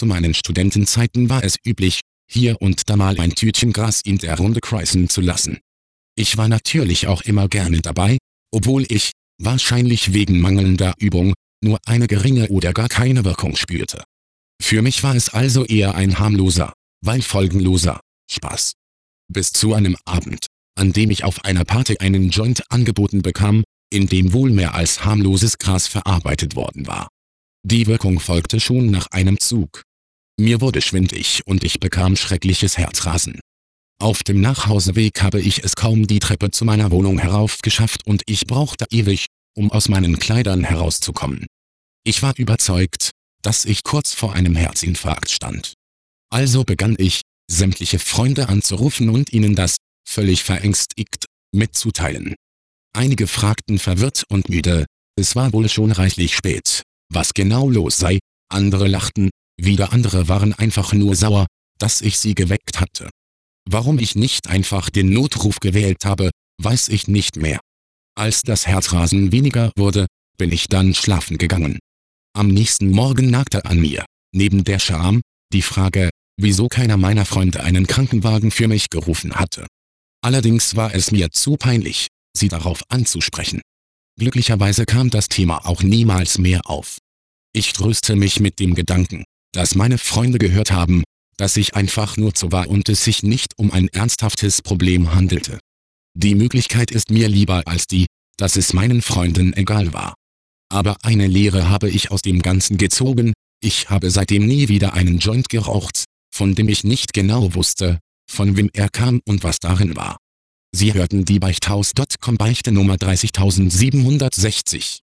Zu meinen Studentenzeiten war es üblich, hier und da mal ein Tütchen Gras in der Runde kreisen zu lassen. Ich war natürlich auch immer gerne dabei, obwohl ich, wahrscheinlich wegen mangelnder Übung, nur eine geringe oder gar keine Wirkung spürte. Für mich war es also eher ein harmloser, weil folgenloser Spaß. Bis zu einem Abend, an dem ich auf einer Party einen Joint angeboten bekam, in dem wohl mehr als harmloses Gras verarbeitet worden war. Die Wirkung folgte schon nach einem Zug. Mir wurde schwindlig und ich bekam schreckliches Herzrasen. Auf dem Nachhauseweg habe ich es kaum die Treppe zu meiner Wohnung heraufgeschafft und ich brauchte ewig, um aus meinen Kleidern herauszukommen. Ich war überzeugt, dass ich kurz vor einem Herzinfarkt stand. Also begann ich, sämtliche Freunde anzurufen und ihnen das, völlig verängstigt, mitzuteilen. Einige fragten verwirrt und müde, es war wohl schon reichlich spät, was genau los sei, andere lachten, wieder andere waren einfach nur sauer, dass ich sie geweckt hatte. Warum ich nicht einfach den Notruf gewählt habe, weiß ich nicht mehr. Als das Herzrasen weniger wurde, bin ich dann schlafen gegangen. Am nächsten Morgen nagte an mir, neben der Scham, die Frage, wieso keiner meiner Freunde einen Krankenwagen für mich gerufen hatte. Allerdings war es mir zu peinlich, sie darauf anzusprechen. Glücklicherweise kam das Thema auch niemals mehr auf. Ich tröste mich mit dem Gedanken, dass meine Freunde gehört haben, dass ich einfach nur zu war und es sich nicht um ein ernsthaftes Problem handelte. Die Möglichkeit ist mir lieber als die, dass es meinen Freunden egal war. Aber eine Lehre habe ich aus dem Ganzen gezogen, ich habe seitdem nie wieder einen Joint geraucht, von dem ich nicht genau wusste, von wem er kam und was darin war. Sie hörten die Beichthaus.com Beichte Nummer 30760.